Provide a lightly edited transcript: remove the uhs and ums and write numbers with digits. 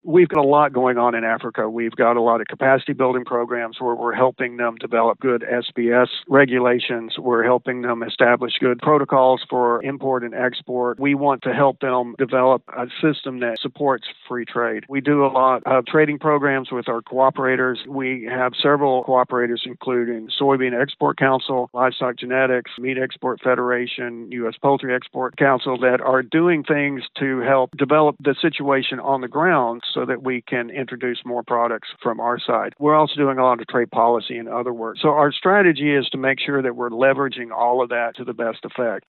We've got a lot going on in Africa. We've got a lot of capacity building programs where we're helping them develop good SBS regulations. We're helping them establish good protocols for import and export. We want to help them develop a system that supports free trade. We do a lot of trading programs with our cooperators. We have several cooperators, including Soybean Export Council, Livestock Genetics, Meat Export Federation, U.S. Poultry Export Council, that are doing things to help develop the situation on the ground so that we can introduce more products from our side. We're also doing a lot of trade policy and other work. So our strategy is to make sure that we're leveraging all of that to the best effect.